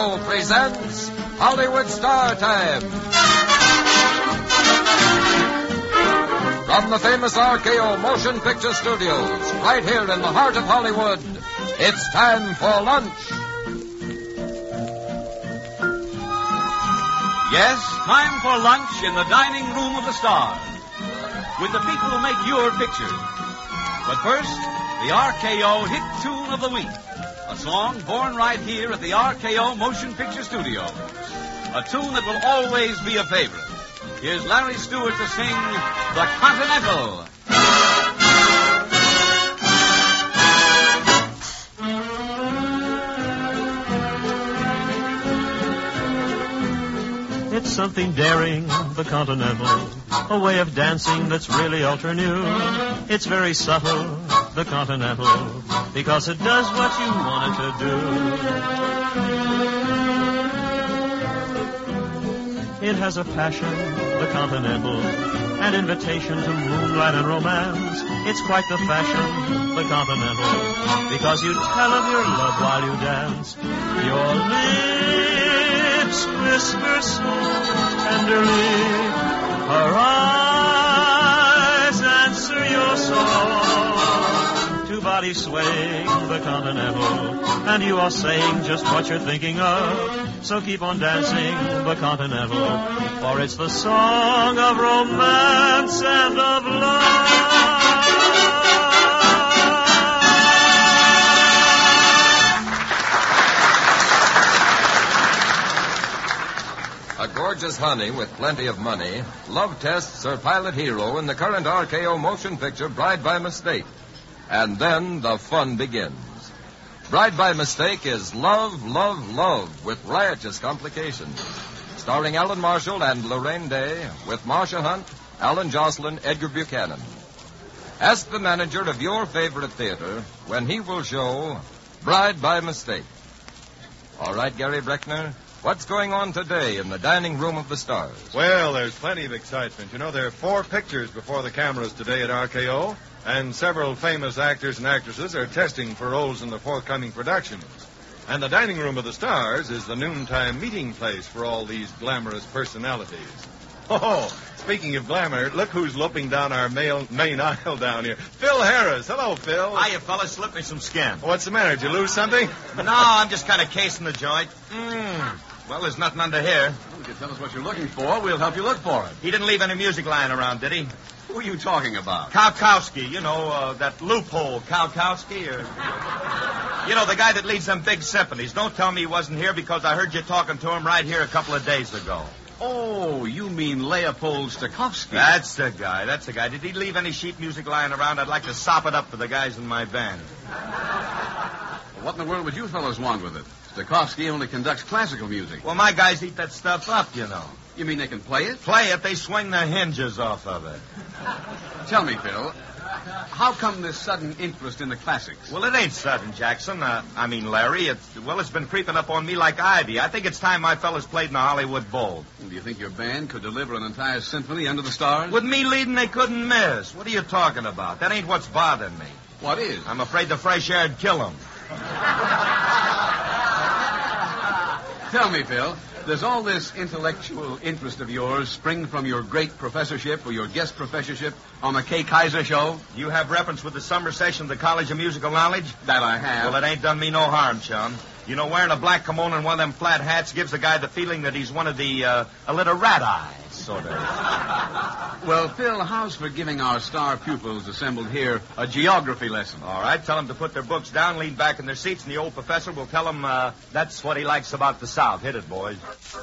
RKO presents Hollywood Star Time. From the famous RKO Motion Picture Studios, right here in the heart of Hollywood, it's time for lunch. Yes, time for lunch in the dining room of the stars with the people who make your pictures. But first, the RKO hit tune of the week. A song born right here at the RKO Motion Picture Studios. A tune that will always be a favorite. Here's Larry Stewart to sing The Continental. It's something daring, the Continental, a way of dancing that's really ultra new. It's very subtle, the Continental, because it does what you want it to do. It has a passion, the Continental, an invitation to moonlight and romance. It's quite the fashion, the Continental, because you tell of your love while you dance. Your lips whisper so tenderly, her eyes answer your song. Two bodies swaying the Continental, and you are saying just what you're thinking of. So keep on dancing the Continental, for it's the song of romance and of love. A gorgeous honey with plenty of money, love tests her pilot hero in the current RKO motion picture Bride by Mistake. And then the fun begins. Bride by Mistake is love, love, love with riotous complications. Starring Alan Marshall and Lorraine Day with Marcia Hunt, Alan Jocelyn, Edgar Buchanan. Ask the manager of your favorite theater when he will show Bride by Mistake. All right, Gary Breckner. What's going on today in the dining room of the stars? Well, there's plenty of excitement. You know, there are 4 pictures before the cameras today at RKO, and several famous actors and actresses are testing for roles in the forthcoming productions. And the dining room of the stars is the noontime meeting place for all these glamorous personalities. Oh, speaking of glamour, look who's loping down our main aisle down here. Phil Harris. Hello, Phil. Hiya, fellas. Slip me some skin. What's the matter? Did you lose something? No, I'm just kind of casing the joint. Well, there's nothing under here. Well, if you tell us what you're looking for, we'll help you look for it. He didn't leave any music lying around, did he? Who are you talking about? Kalkowski. You know, that loophole Kalkowski. Or... You know, the guy that leads them big symphonies. Don't tell me he wasn't here because I heard you talking to him right here a couple of days ago. Oh, you mean Leopold Stokowski. That's the guy. Did he leave any sheet music lying around? I'd like to sop it up for the guys in my band. Well, what in the world would you fellows want with it? Stokowski only conducts classical music. Well, my guys eat that stuff up, you know. You mean they can play it? Play it? They swing the hinges off of it. Tell me, Phil, how come this sudden interest in the classics? Well, it ain't sudden, Jackson. Larry. It's been creeping up on me like ivy. I think it's time my fellas played in the Hollywood Bowl. Do you think your band could deliver an entire symphony under the stars? With me leading, they couldn't miss. What are you talking about? That ain't what's bothering me. What is? I'm afraid the fresh air'd kill them. Tell me, Phil, does all this intellectual interest of yours spring from your great professorship or your guest professorship on the Kay Kaiser show? You have reference with the summer session of the College of Musical Knowledge? That I have. Well, it ain't done me no harm, chum. You know, wearing a black kimono and one of them flat hats gives the guy the feeling that he's one of the illiterati, sort of. Well, Phil, how's for giving our star pupils assembled here a geography lesson? All right, tell them to put their books down, lean back in their seats, and the old professor will tell them that's what he likes about the South. Hit it, boys.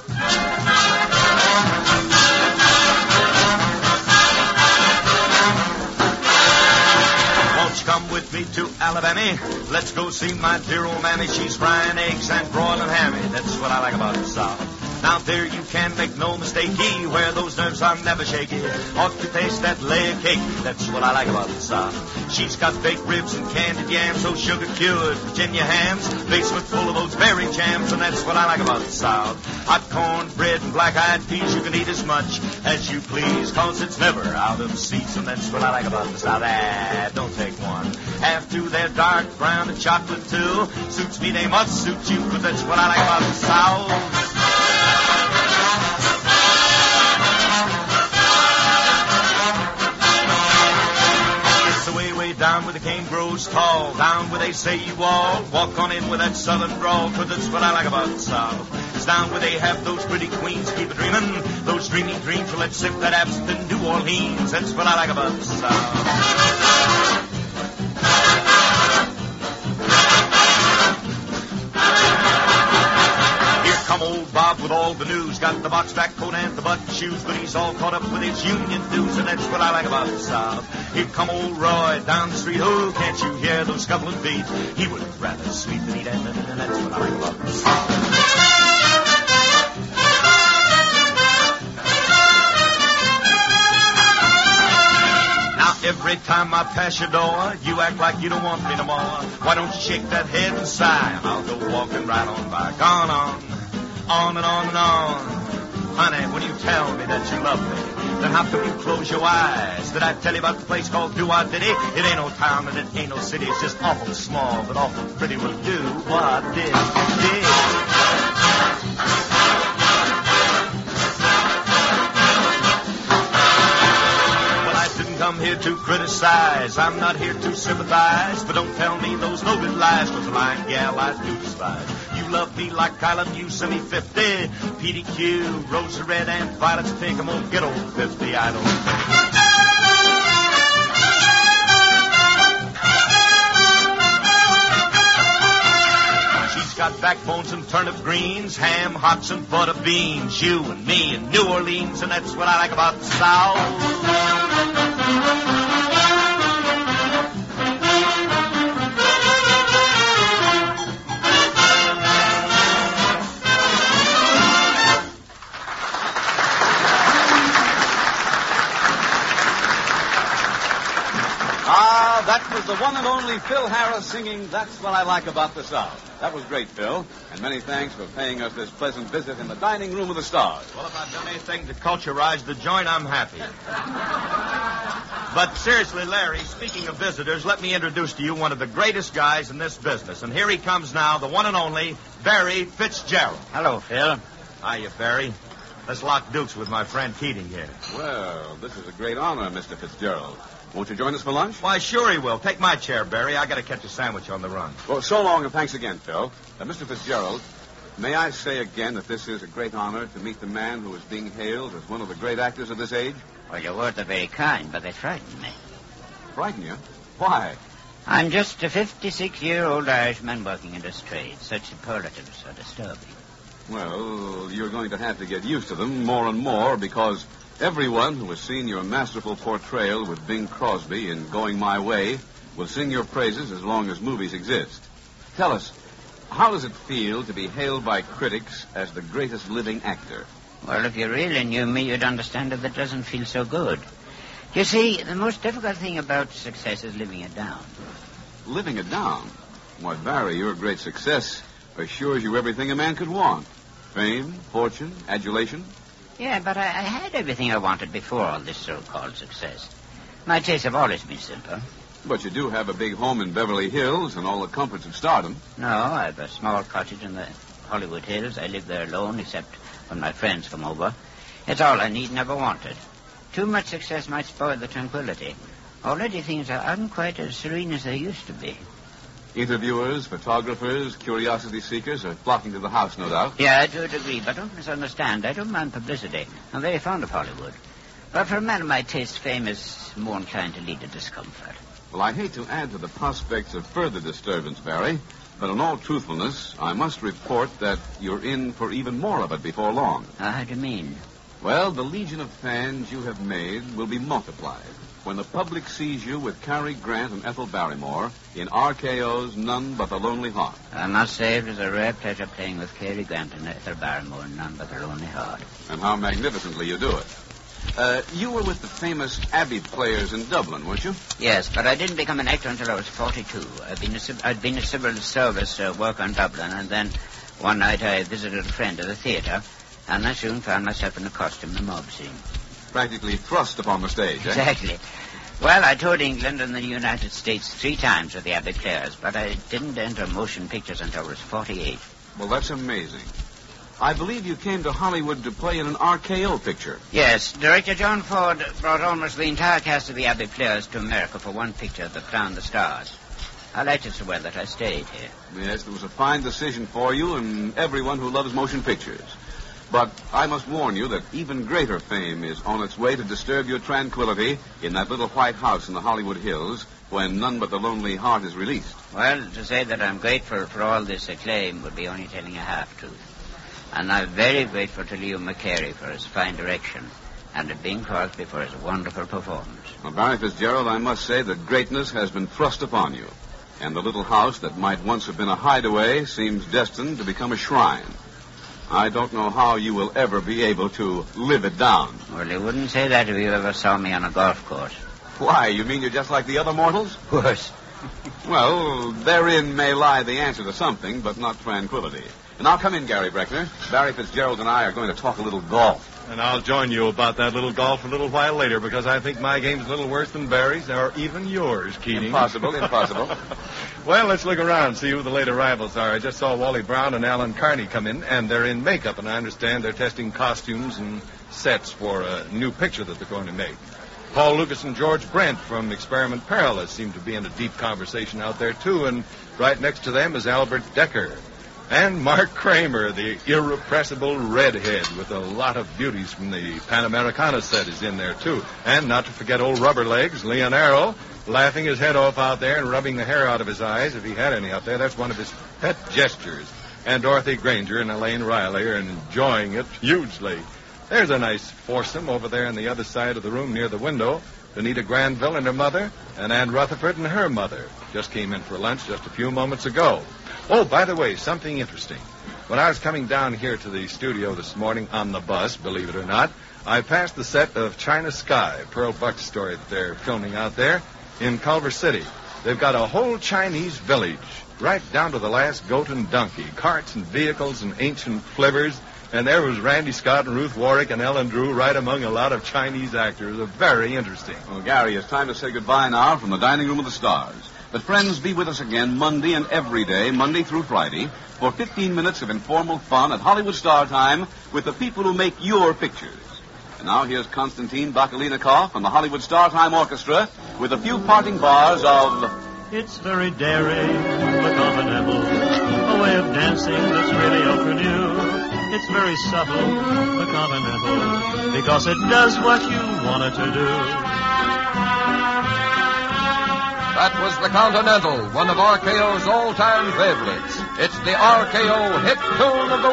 Won't you come with me to Alabama? Let's go see my dear old mammy. She's frying eggs and broiling hammy. That's what I like about the South. Now there you can make no mistake, where those nerves are never shaky. Ought to taste that layer cake, that's what I like about the South. She's got baked ribs and candied yams, those sugar-cured Virginia hams, basement full of those berry jams, and that's what I like about the South. Hot corn, bread, and black-eyed peas, you can eat as much as you please, cause it's never out of season, that's what I like about the South. Don't take one. After that, dark brown and chocolate too. Suits me, they must suit you, 'cause that's what I like about the South. Down where the cane grows tall, down where they say you all walk on in with that southern drawl, 'cause that's what I like about the South. It's down where they have those pretty queens keep a dreamin', those dreamy dreams, so let's sip that absinthe in New Orleans. That's what I like about the South. Come old Bob with all the news, got the box back coat and the button shoes, but he's all caught up with his union dues, and that's what I like about the South. Here come old Roy down the street, oh, can't you hear those scuffling feet? He would rather sleep than eat, and that's what I like about the South. Every time I pass your door, you act like you don't want me no more. Why don't you shake that head and sigh, and I'll go walking right on by. Gone on and on and on. Honey, when you tell me that you love me, then how come you close your eyes? Did I tell you about the place called Do-I-Diddy? It ain't no town and it ain't no city. It's just awful small, but awful pretty will do. What did you did? Come here to criticize, I'm not here to sympathize, but don't tell me those loaded lies, 'cause a lying gal I do despise. You love me like I love you, send me 50, PDQ, rose red and violets pink, I'm gonna get old 50, I don't think. Got backbones and turnip greens, ham, hocks, and butter beans. You and me in New Orleans, and that's what I like about the South. That was the one and only Phil Harris singing That's What I Like About the South. That was great, Phil, and many thanks for paying us this pleasant visit in the dining room of the Stars. Well, if I've done anything to culturize the joint, I'm happy. But seriously, Larry, speaking of visitors, let me introduce to you one of the greatest guys in this business. And here he comes now, the one and only Barry Fitzgerald. Hello, Phil. Hiya, Barry. Let's lock dukes with my friend Keating here. Well, this is a great honor, Mr. Fitzgerald. Won't you join us for lunch? Why, sure he will. Take my chair, Barry. I got to catch a sandwich on the run. Well, so long, and thanks again, Phil. Mr. Fitzgerald, may I say again that this is a great honor to meet the man who is being hailed as one of the great actors of this age? Well, your words are very kind, but they frighten me. Frighten you? Why? I'm just a 56-year-old Irishman working in this trade. Such superlatives are disturbing. Well, you're going to have to get used to them more and more, because everyone who has seen your masterful portrayal with Bing Crosby in Going My Way will sing your praises as long as movies exist. Tell us, how does it feel to be hailed by critics as the greatest living actor? Well, if you really knew me, you'd understand that doesn't feel so good. You see, the most difficult thing about success is living it down. Living it down? Why, Barry, your great success assures you everything a man could want. Fame, fortune, adulation. Yeah, but I had everything I wanted before all this so-called success. My tastes have always been simple. But you do have a big home in Beverly Hills and all the comforts of stardom. No, I have a small cottage in the Hollywood Hills. I live there alone, except when my friends come over. It's all I need, never wanted. Too much success might spoil the tranquility. Already things aren't quite as serene as they used to be. Interviewers, photographers, curiosity seekers are flocking to the house, no doubt. Yeah, I do agree, but don't misunderstand. I don't mind publicity. I'm very fond of Hollywood. But for a man of my taste, fame is more inclined to lead to discomfort. Well, I hate to add to the prospects of further disturbance, Barry, but in all truthfulness, I must report that you're in for even more of it before long. How do you mean? Well, the legion of fans you have made will be multiplied when the public sees you with Cary Grant and Ethel Barrymore in RKO's None But the Lonely Heart. I must say it was a rare pleasure playing with Cary Grant and Ethel Barrymore in None But the Lonely Heart. And how magnificently you do it. You were with the famous Abbey Players in Dublin, weren't you? Yes, but I didn't become an actor until I was 42. I'd been a civil service worker in Dublin, and then one night I visited a friend at the theater, and I soon found myself in a costume in the mob scene. Practically thrust upon the stage, eh? Exactly. Well, I toured England and the United States 3 times with the Abbey Players, but I didn't enter motion pictures until I was 48. Well, that's amazing. I believe you came to Hollywood to play in an RKO picture. Yes, director John Ford brought almost the entire cast of the Abbey Players to America for one picture that crowned the stars. I liked it so well that I stayed here. Yes, it was a fine decision for you and everyone who loves motion pictures. But I must warn you that even greater fame is on its way to disturb your tranquility in that little white house in the Hollywood Hills when None But the Lonely Heart is released. Well, to say that I'm grateful for all this acclaim would be only telling a half-truth. And I'm very grateful to Leo McCary for his fine direction and to Bing Crosby for his wonderful performance. Well, Barry Fitzgerald, I must say that greatness has been thrust upon you. And the little house that might once have been a hideaway seems destined to become a shrine. I don't know how you will ever be able to live it down. Well, you wouldn't say that if you ever saw me on a golf course. Why, you mean you're just like the other mortals? Worse. Well, therein may lie the answer to something, but not tranquility. Now come in, Gary Breckner. Barry Fitzgerald and I are going to talk a little golf. And I'll join you about that little golf a little while later, because I think my game's a little worse than Barry's, or even yours, Keating. Impossible. Well, let's look around, see who the late arrivals are. I just saw Wally Brown and Alan Carney come in, and they're in makeup, and I understand they're testing costumes and sets for a new picture that they're going to make. Paul Lucas and George Brent from Experiment Perilous seem to be in a deep conversation out there, too, and right next to them is Albert Decker. And Mark Kramer, the irrepressible redhead with a lot of beauties from the Panamericana set, is in there, too. And not to forget old Rubber Legs, Leon Arrow, laughing his head off out there and rubbing the hair out of his eyes, if he had any out there. That's one of his pet gestures. And Dorothy Granger and Elaine Riley are enjoying it hugely. There's a nice foursome over there on the other side of the room near the window. Anita Granville and her mother, and Ann Rutherford and her mother. Just came in for lunch just a few moments ago. Oh, by the way, something interesting. When I was coming down here to the studio this morning on the bus, believe it or not, I passed the set of China Sky, Pearl Buck's story that they're filming out there in Culver City. They've got a whole Chinese village, right down to the last goat and donkey, carts and vehicles and ancient flivvers. And there was Randy Scott and Ruth Warwick and Ellen Drew right among a lot of Chinese actors. Very interesting. Well, Gary, it's time to say goodbye now from the Dining Room of the Stars. But friends, be with us again Monday and every day, Monday through Friday, for 15 minutes of informal fun at Hollywood Star Time with the people who make your pictures. And now here's Konstantin Bakalinikov and the Hollywood Star Time Orchestra with a few parting bars of... It's very daring, the continental, a way of dancing that's really ultra new. It's very subtle, the continental, because it does what you want it to do. That was the Continental, one of RKO's all-time favorites. It's the RKO hit tune of the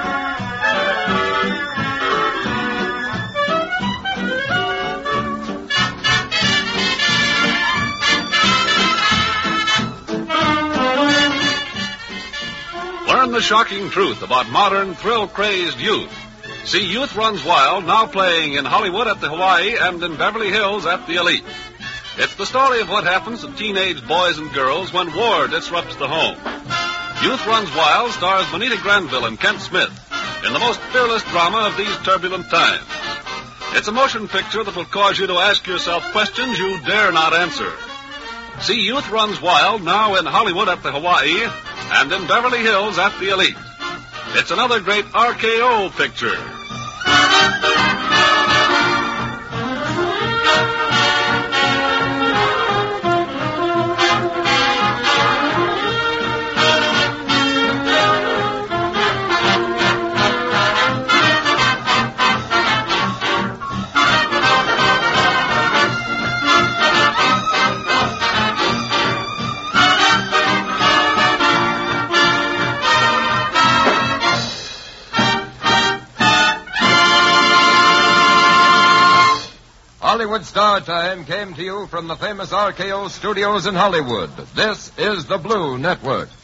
week. Learn the shocking truth about modern, thrill-crazed youth. See Youth Runs Wild, now playing in Hollywood at the Hawaii and in Beverly Hills at the Elite. It's the story of what happens to teenage boys and girls when war disrupts the home. Youth Runs Wild stars Bonita Granville and Kent Smith in the most fearless drama of these turbulent times. It's a motion picture that will cause you to ask yourself questions you dare not answer. See Youth Runs Wild now in Hollywood at the Hawaii and in Beverly Hills at the Elite. It's another great RKO picture. Hollywood Star Time came to you from the famous RKO studios in Hollywood. This is the Blue Network.